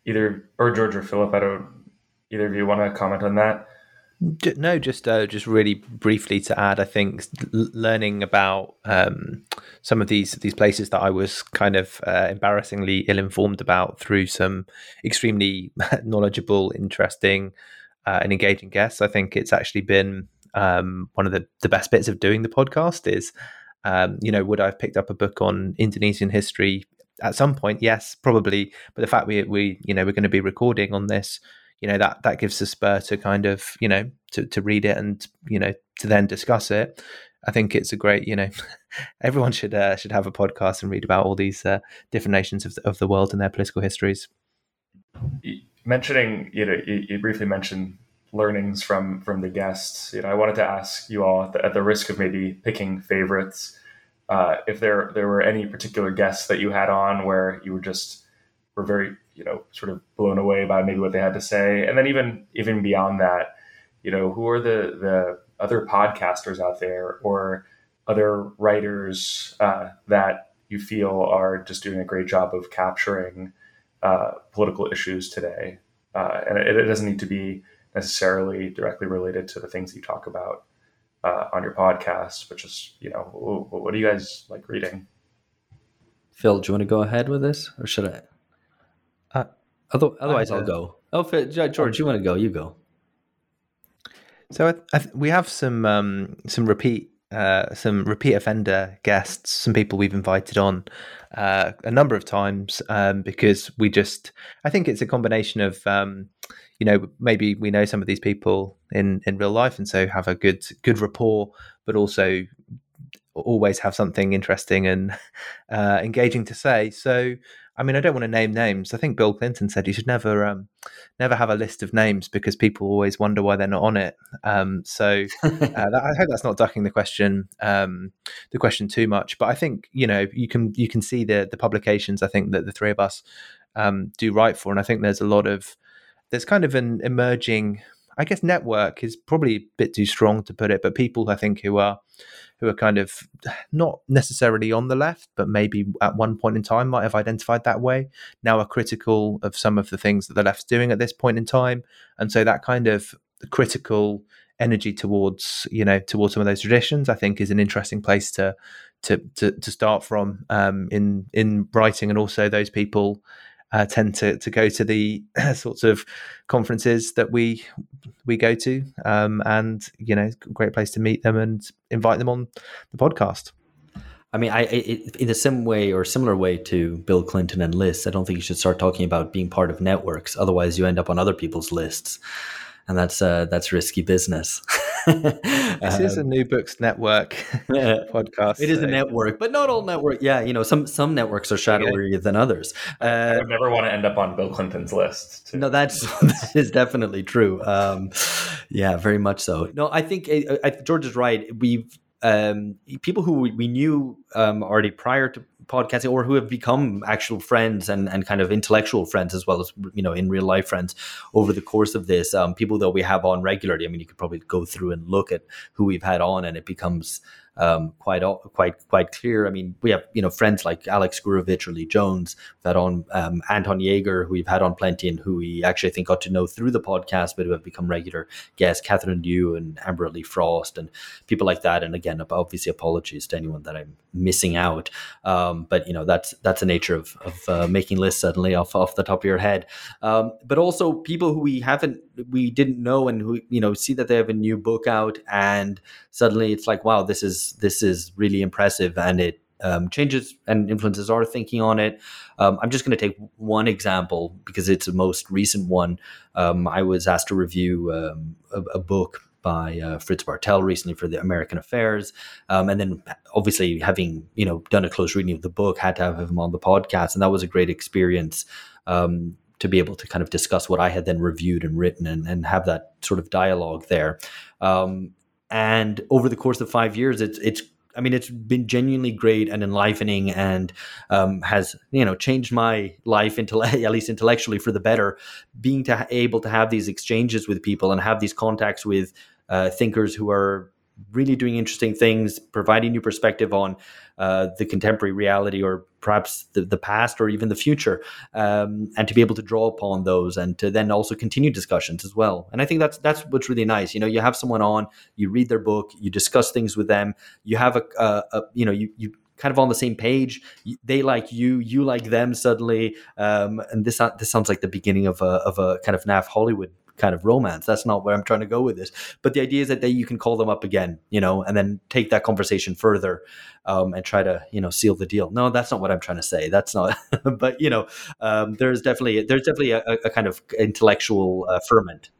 or Philip, either of you want to comment on that?
No, just really briefly to add, I think learning about some of these places that I was kind of embarrassingly ill-informed about through some extremely knowledgeable, interesting, and engaging guests. I think it's actually been one of the best bits of doing the podcast is, would I have picked up a book on Indonesian history at some point? Yes, probably. But the fact we're going to be recording on this, that gives a spur to kind of, to read it and, to then discuss it. I think it's a great, everyone should have a podcast and read about all these different nations of the world and their political histories.
Mentioning, you briefly mentioned learnings from the guests. I wanted to ask you all, at the risk of maybe picking favorites, if there were any particular guests that you had on where you were very, sort of blown away by maybe what they had to say. And then even beyond that, who are the other podcasters out there or other writers that you feel are just doing a great job of capturing political issues today? And it doesn't need to be necessarily directly related to the things you talk about on your podcast, but just, what do you guys like reading?
Phil, do you want to go ahead with this, or should I? Otherwise, I'll go. Oh, George, you want to go? You go.
So we have some repeat offender guests, some people we've invited on a number of times because I think it's a combination of maybe we know some of these people in real life and so have a good rapport, but also always have something interesting and engaging to say. So, I mean, I don't want to name names. I think Bill Clinton said you should never have a list of names because people always wonder why they're not on it. I hope that's not ducking the question too much. But I think you can see the publications I think that the three of us do write for, and I think there's kind of an emerging, I guess, network is probably a bit too strong to put it, but people I think who are kind of not necessarily on the left, but maybe at one point in time might have identified that way, now are critical of some of the things that the left's doing at this point in time. And so that kind of critical energy towards some of those traditions, I think is an interesting place to start from in writing. And also those people tend to go to the sorts of conferences that we go to, and great place to meet them and invite them on the podcast.
I mean, in the same way or similar way to Bill Clinton and lists, I don't think you should start talking about being part of networks. Otherwise, you end up on other people's lists, and that's risky business.
This is a New Books Network podcast.
It is a network, but not all network. Yeah, some networks are shadowier than others.
I would never want to end up on Bill Clinton's list.
No, that is definitely true. Yeah, very much so. No, I think George is right. We've people who we knew already prior to podcasting, or who have become actual friends and kind of intellectual friends, as well as, you know, in real life friends over the course of this. People that we have on regularly. I mean, you could probably go through and look at who we've had on, and it becomes quite clear. I mean, we have, you know, friends like Alex Gurevich or Lee Jones. We've had on Anton Jaeger, who we've had on plenty, and who we actually, I think, got to know through the podcast, but who have become regular guests. Catherine Liu and Amber Lee Frost and people like that. And again, obviously, apologies to anyone that I'm missing out. But you know, that's the nature of making lists suddenly off the top of your head. But also people who we didn't know, and who, you know, see that they have a new book out, and suddenly it's like, wow, this is really impressive, and it changes and influences our thinking on it. I'm just going to take one example because it's the most recent one. I was asked to review a book by Fritz Bartel recently for the American Affairs, and then obviously, having, you know, done a close reading of the book, had to have him on the podcast, and that was a great experience. To be able to kind of discuss what I had then reviewed and written, and have that sort of dialogue there. And over the course of 5 years, it's been genuinely great and enlivening, and has, you know, changed my life at least intellectually for the better, being able to have these exchanges with people and have these contacts with thinkers who are really doing interesting things, providing new perspective on the contemporary reality, or perhaps the past, or even the future, and to be able to draw upon those, and to then also continue discussions as well. And I think that's what's really nice. You know, you have someone on, you read their book, you discuss things with them, you have you kind of on the same page. They like you like them suddenly, and this sounds like the beginning of a kind of NAF Hollywood kind of romance. That's not where I'm trying to go with this. But the idea is that you can call them up again, you know, and then take that conversation further, and try to, you know, seal the deal. No, that's not what I'm trying to say. That's not. But you know, there's definitely a kind of intellectual ferment.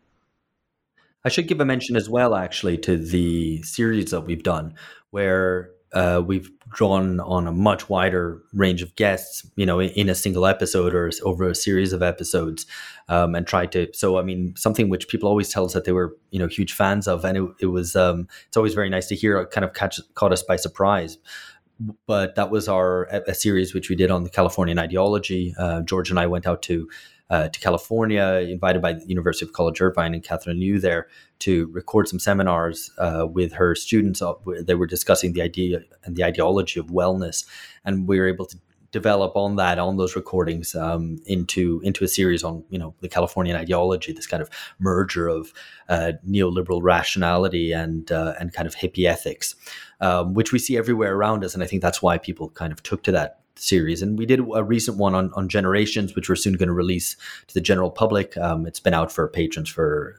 I should give a mention as well, actually, to the series that we've done, where we've drawn on a much wider range of guests, you know, in a single episode or over a series of episodes, and tried to. So, I mean, something which people always tell us that they were, you know, huge fans of, and it was. It's always very nice to hear. It kind of caught us by surprise. But that was a series which we did on the Californian ideology. George and I went out to California, invited by the University of College Irvine and Catherine Liu there, to record some seminars with her students. They were discussing the idea and the ideology of wellness, and we were able to develop on those recordings into a series on, you know, the Californian ideology, this kind of merger of neoliberal rationality and kind of hippie ethics, which we see everywhere around us. And I think that's why people kind of took to that series. And we did a recent one on generations, which we're soon going to release to the general public. It's been out for patrons for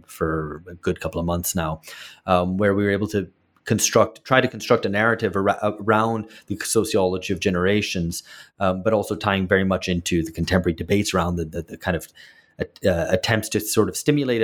a good couple of months now, where we were able to try to construct a narrative around the sociology of generations, but also tying very much into the contemporary debates around the kind of attempts to sort of stimulate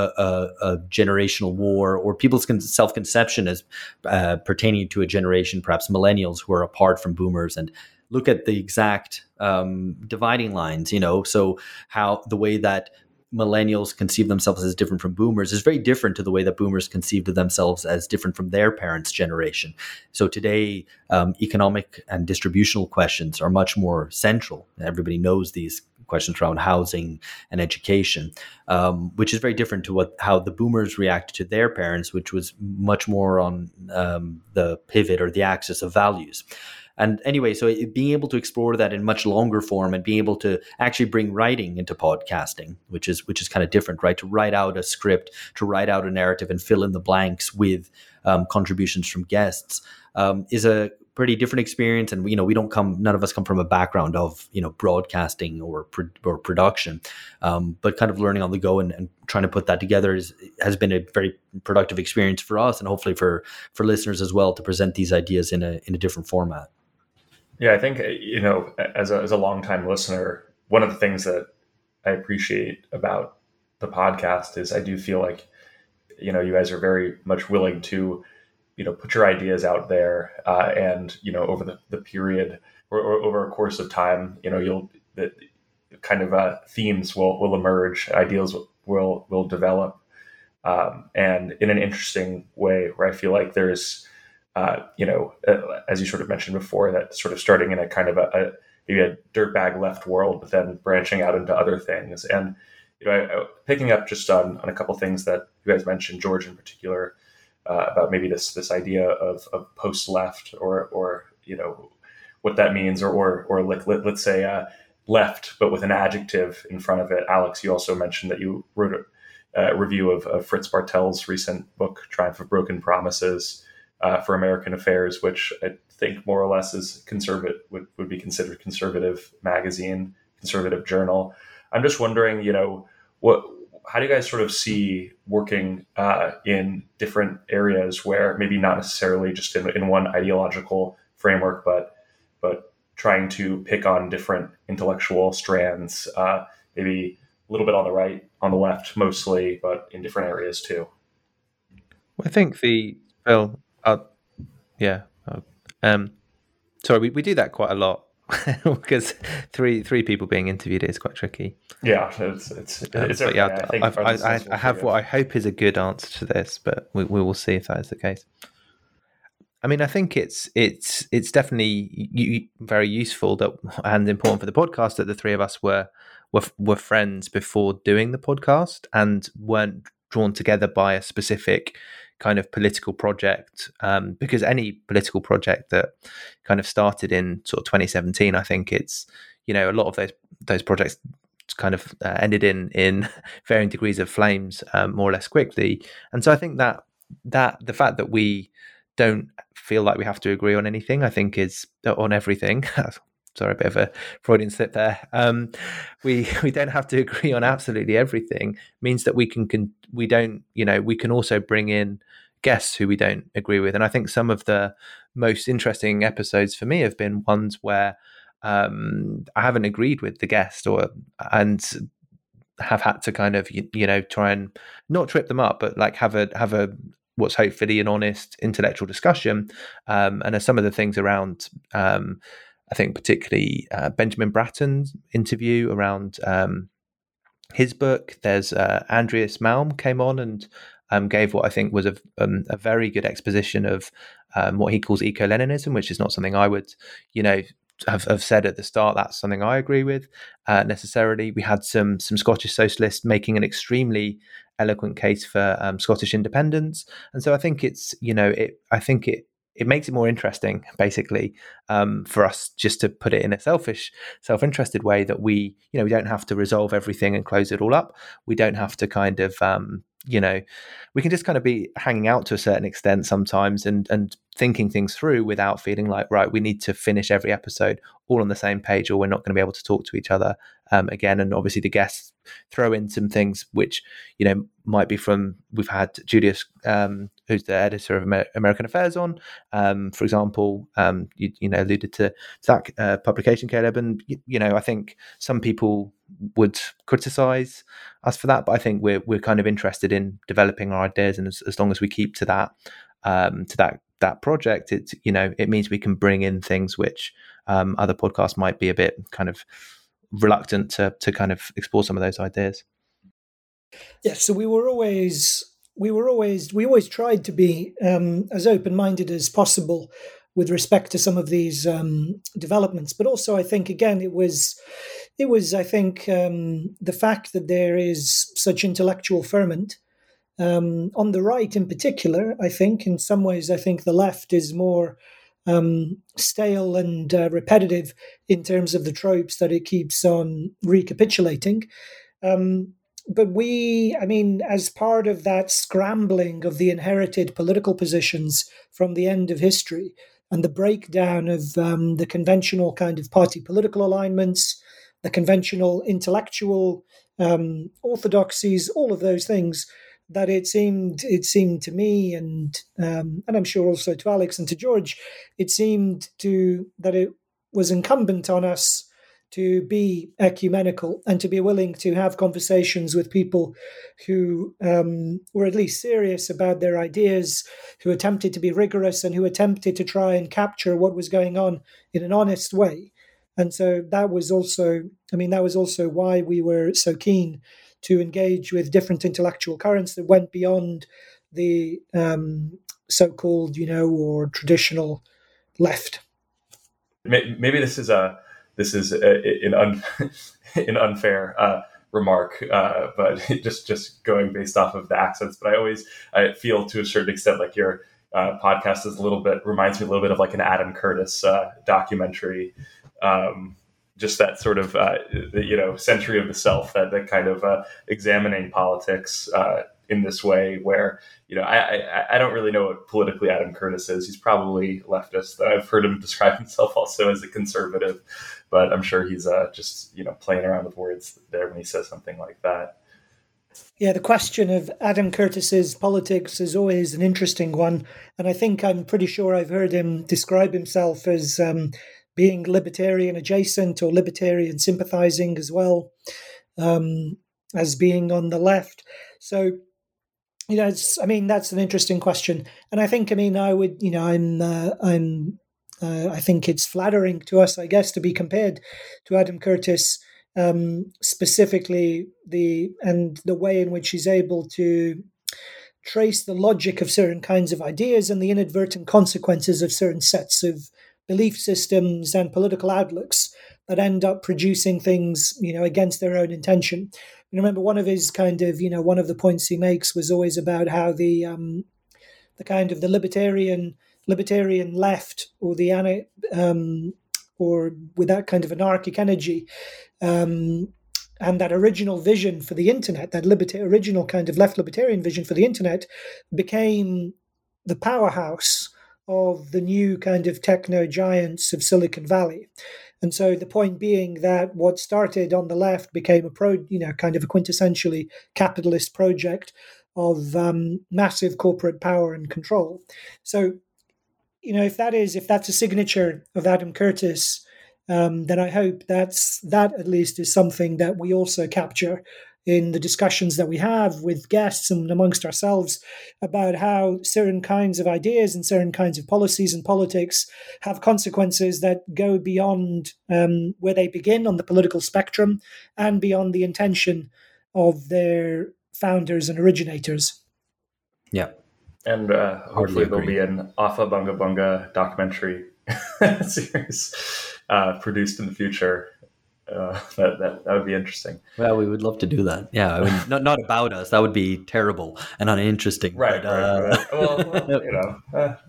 a generational war, or people's self-conception as pertaining to a generation, perhaps millennials, who are apart from boomers, and look at the exact dividing lines, you know. So how the way that millennials conceive themselves as different from boomers is very different to the way that boomers conceived of themselves as different from their parents' generation. So today, economic and distributional questions are much more central. Everybody knows these questions around housing and education, which is very different to how the boomers reacted to their parents, which was much more on the pivot or the axis of values. And anyway, so being able to explore that in much longer form, and being able to actually bring writing into podcasting, which is kind of different, right? To write out a script, to write out a narrative, and fill in the blanks with contributions from guests, is a pretty different experience. And none of us come from a background of, you know, broadcasting or production, but kind of learning on the go and trying to put that together has been a very productive experience for us, and hopefully for listeners as well, to present these ideas in a different format.
Yeah, I think, you know, as a longtime listener, one of the things that I appreciate about the podcast is I do feel like, you know, you guys are very much willing to, you know, put your ideas out there, and, you know, over the period or over a course of time, you know, the kind of themes will emerge, ideas will develop. and in an interesting way where I feel like there's, as you sort of mentioned before, that sort of starting in a kind of maybe a dirtbag left world, but then branching out into other things. And picking up just on a couple things that you guys mentioned, George in particular, about maybe this idea of post left or what that means, or let's say left, but with an adjective in front of it. Alex, you also mentioned that you wrote a review of Fritz Bartel's recent book, Triumph of Broken Promises, for American Affairs, which I think more or less is conservative, would be considered conservative magazine, conservative journal. I'm just wondering, how do you guys sort of see working in different areas where maybe not necessarily just in one ideological framework, but trying to pick on different intellectual strands, maybe a little bit on the right, on the left mostly, but in different areas too?
I think sorry, we do that quite a lot because three people being interviewed is quite tricky.
Yeah, it's okay.
Yeah, I have what I hope is a good answer to this, but we will see if that is the case. I mean, I think it's definitely very useful and important for the podcast that the three of us were friends before doing the podcast and weren't drawn together by a specific kind of political project, because any political project that kind of started in sort of 2017, I think it's, a lot of those projects kind of ended in varying degrees of flames more or less quickly. And so I think that the fact that we don't feel like we have to agree on anything, I think is on everything. Sorry, a bit of a Freudian slip there. We don't have to agree on absolutely everything. Means that we can also bring in guests who we don't agree with. And I think some of the most interesting episodes for me have been ones where I haven't agreed with the guest and have had to kind of try and not trip them up, but like have a what's hopefully an honest intellectual discussion. And some of the things around, I think particularly Benjamin Bratton's interview around his book. There's Andreas Malm came on and gave what I think was a very good exposition of what he calls eco-Leninism, which is not something I would, have said at the start. That's something I agree with necessarily. We had some Scottish socialists making an extremely eloquent case for Scottish independence, and so I think it's it makes it more interesting, basically, for us just to put it in a self-interested way that we don't have to resolve everything and close it all up. We don't have to kind of we can just kind of be hanging out to a certain extent sometimes and thinking things through without feeling like, right, we need to finish every episode all on the same page or we're not going to be able to talk to each other again. And obviously the guests throw in some things which, might be from, we've had Julius, who's the editor of American Affairs on, for example, you alluded to that publication, Caleb, and, I think some people would criticize us for that, but I think we're kind of interested in developing our ideas, and as long as we keep to that project, it means we can bring in things which other podcasts might be a bit kind of reluctant to kind of explore some of those ideas.
Yeah, so we always tried to be as open-minded as possible with respect to some of these developments, but also I think again it was I think the fact that there is such intellectual ferment on the right in particular. I think in some ways the left is more stale and repetitive in terms of the tropes that it keeps on recapitulating. But as part of that scrambling of the inherited political positions from the end of history and the breakdown of the conventional kind of party political alignments, the conventional intellectual orthodoxies, all of those things, that it seemed to me, and I'm sure also to Alex and to George, it seemed that it was incumbent on us to be ecumenical and to be willing to have conversations with people who were at least serious about their ideas, who attempted to be rigorous and who attempted to try and capture what was going on in an honest way. And so that was also why we were so keen to engage with different intellectual currents that went beyond the so-called, or traditional left.
Maybe this is an unfair remark, but just going based off of the accents. But I feel to a certain extent like your podcast is reminds me a little bit of like an Adam Curtis documentary. Just that sort of century of the self, that kind of examining politics in this way, where I don't really know what politically Adam Curtis is. He's probably leftist. I've heard him describe himself also as a conservative, but I'm sure he's just playing around with words there when he says something like that.
Yeah, the question of Adam Curtis's politics is always an interesting one, and I'm pretty sure I've heard him describe himself as being libertarian adjacent or libertarian sympathizing as well, as being on the left. So, that's an interesting question. And I think, I think it's flattering to us, I guess, to be compared to Adam Curtis, specifically the way in which he's able to trace the logic of certain kinds of ideas and the inadvertent consequences of certain sets of belief systems and political outlooks that end up producing things, against their own intention. Remember, one of his one of the points he makes was always about how the kind of the libertarian left, or or with that kind of anarchic energy, and that original vision for the internet, that original kind of left libertarian vision for the internet, became the powerhouse of the new kind of techno giants of Silicon Valley. And so the point being that what started on the left became kind of a quintessentially capitalist project of massive corporate power and control. So, if that's a signature of Adam Curtis, then I hope that at least is something that we also capture in the discussions that we have with guests and amongst ourselves about how certain kinds of ideas and certain kinds of policies and politics have consequences that go beyond where they begin on the political spectrum and beyond the intention of their founders and originators.
Yeah.
And hopefully there'll be an Alpha Bunga Bunga documentary series produced in the future. That would be interesting.
Well, we would love to do that. Yeah, not about us. That would be terrible and uninteresting.
Right. Right. Well,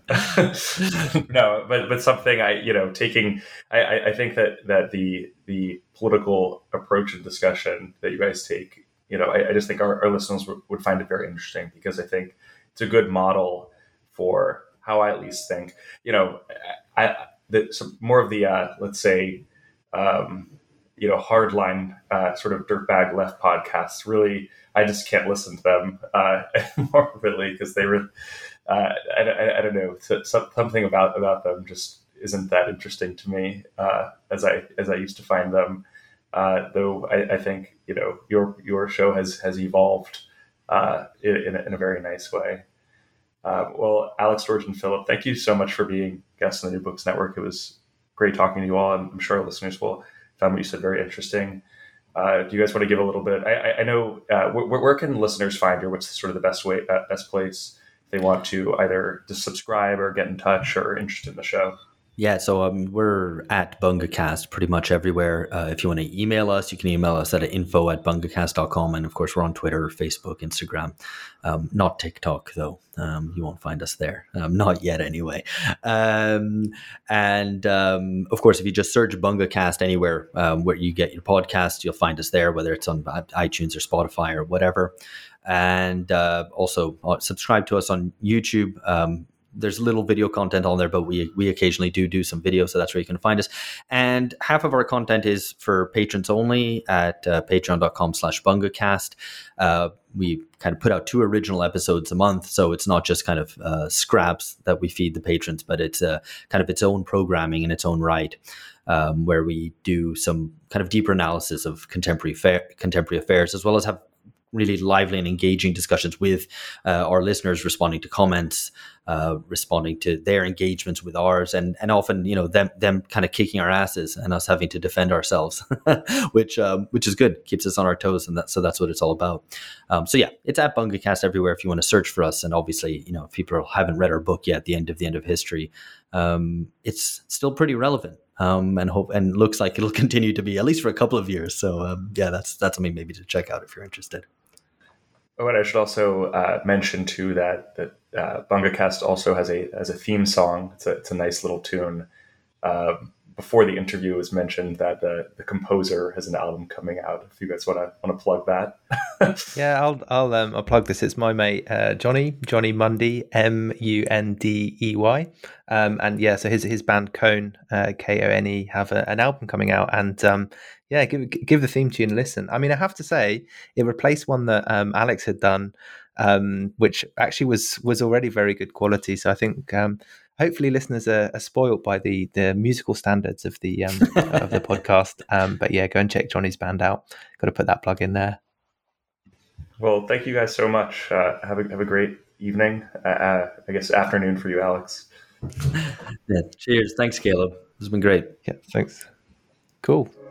no, but something taking. I think that the political approach and discussion that you guys take, I just think our listeners would find it very interesting, because I think it's a good model for how I at least think. More of the let's say. Hardline sort of dirtbag left podcasts. Really, I just can't listen to them more, really, because they were. I don't know. Something about them just isn't that interesting to me as I used to find them. Though I think your show has evolved in a very nice way. Well, Alex, George, and Philip, thank you so much for being guests on the New Books Network. It was great talking to you all, and I'm sure our listeners will found what you said very interesting. Do you guys want to give a little bit? I know where can listeners find you? What's sort of the best place if they want to either just subscribe or get in touch or interested in the show?
Yeah, so we're at BungaCast pretty much everywhere. If you want to email us, you can email us at info@bungacast.com. And of course, we're on Twitter, Facebook, Instagram. Not TikTok, though. You won't find us there. Not yet, anyway. Of course, if you just search BungaCast anywhere where you get your podcast, you'll find us there, whether it's on iTunes or Spotify or whatever. And also subscribe to us on YouTube. There's little video content on there, but we occasionally do some video, so that's where you can find us. And half of our content is for patrons only at patreon.com/BungaCast. We kind of put out 2 original episodes a month, so it's not just kind of scraps that we feed the patrons, but it's kind of its own programming in its own right, where we do some kind of deeper analysis of contemporary affairs, as well as have really lively and engaging discussions with our listeners, responding to comments, responding to their engagements with ours, and often, you know, them kind of kicking our asses and us having to defend ourselves, which is good, keeps us on our toes, and that's what it's all about. So yeah, it's at BungaCast everywhere if you want to search for us. And obviously, you know, if people haven't read our book yet, The End of History, it's still pretty relevant. And looks like it'll continue to be at least for a couple of years. So yeah, that's something maybe to check out if you're interested.
Oh, and I should also mention too that BungaCast also has a theme song. It's a nice little tune. Before the interview, it was mentioned that the composer has an album coming out. If you guys want to plug that.
Yeah, I'll plug this. It's my mate Johnny Mundy, Mundey, and yeah, so his band Kone, Kone, have an album coming out, and yeah, give the theme tune a listen. I mean, I have to say, it replaced one that Alex had done, which actually was already very good quality. So I think hopefully listeners are spoiled by the musical standards of the of the podcast. But yeah, go and check Johnny's band out. Got to put that plug in there.
Well, thank you guys so much. Have a great evening. I guess afternoon for you, Alex.
Yeah, cheers. Thanks, Caleb. It's been great.
Yeah, thanks. Cool.